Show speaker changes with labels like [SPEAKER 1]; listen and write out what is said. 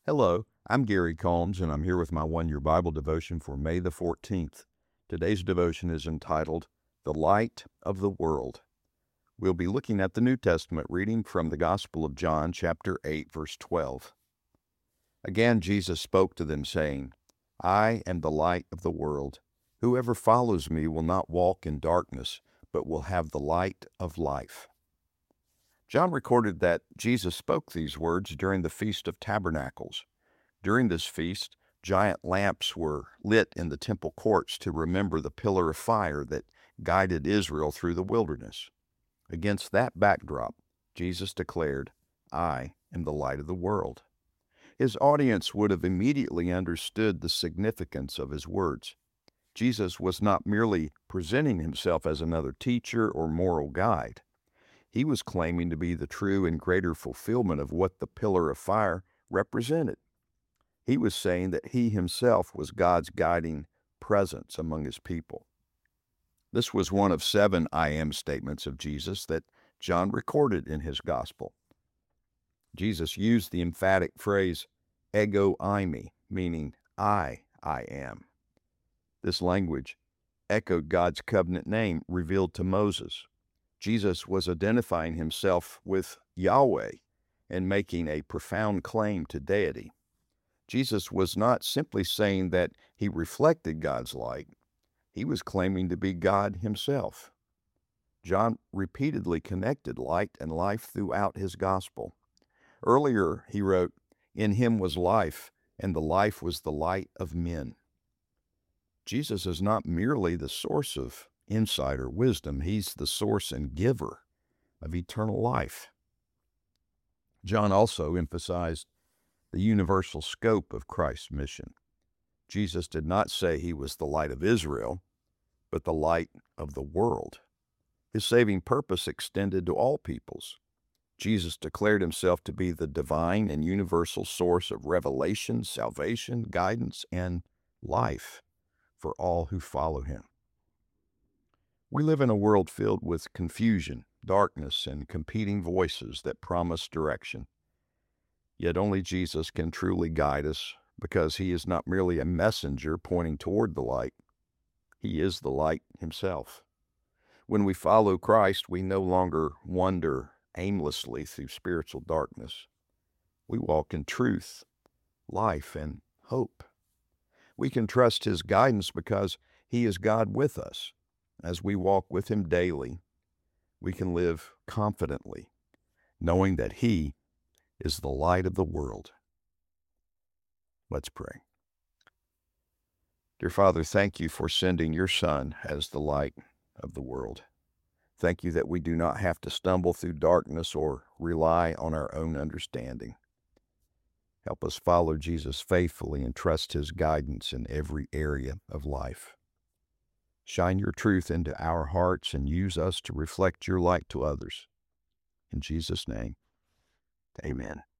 [SPEAKER 1] Hello, I'm Gary Combs, and I'm here with my one-year Bible devotion for May the 14th. Today's devotion is entitled, The Light of the World. We'll be looking at the New Testament reading from the Gospel of John, chapter 8, verse 12. Again, Jesus spoke to them, saying, I am the light of the world. Whoever follows me will not walk in darkness, but will have the light of life. John recorded that Jesus spoke these words during the Feast of Tabernacles. During this feast, giant lamps were lit in the temple courts to remember the pillar of fire that guided Israel through the wilderness. Against that backdrop, Jesus declared, I am the light of the world. His audience would have immediately understood the significance of his words. Jesus was not merely presenting himself as another teacher or moral guide. He was claiming to be the true and greater fulfillment of what the pillar of fire represented. He was saying that he himself was God's guiding presence among his people. This was one of 7 I am statements of Jesus that John recorded in his gospel. Jesus used the emphatic phrase, ego eimi, meaning I am. This language echoed God's covenant name revealed to Moses. Jesus was identifying himself with Yahweh and making a profound claim to deity. Jesus was not simply saying that he reflected God's light. He was claiming to be God himself. John repeatedly connected light and life throughout his gospel. Earlier, he wrote, In him was life, and the life was the light of men. Jesus is not merely the source of insight or wisdom. He's the source and giver of eternal life. John also emphasized the universal scope of Christ's mission. Jesus did not say he was the light of Israel, but the light of the world. His saving purpose extended to all peoples. Jesus declared himself to be the divine and universal source of revelation, salvation, guidance, and life for all who follow him. We live in a world filled with confusion, darkness, and competing voices that promise direction. Yet only Jesus can truly guide us because he is not merely a messenger pointing toward the light. He is the light himself. When we follow Christ, we no longer wander aimlessly through spiritual darkness. We walk in truth, life, and hope. We can trust his guidance because he is God with us. As we walk with him daily, we can live confidently, knowing that he is the light of the world. Let's pray. Dear Father, thank you for sending your Son as the light of the world. Thank you that we do not have to stumble through darkness or rely on our own understanding. Help us follow Jesus faithfully and trust his guidance in every area of life. Shine your truth into our hearts and use us to reflect your light to others. In Jesus' name, amen.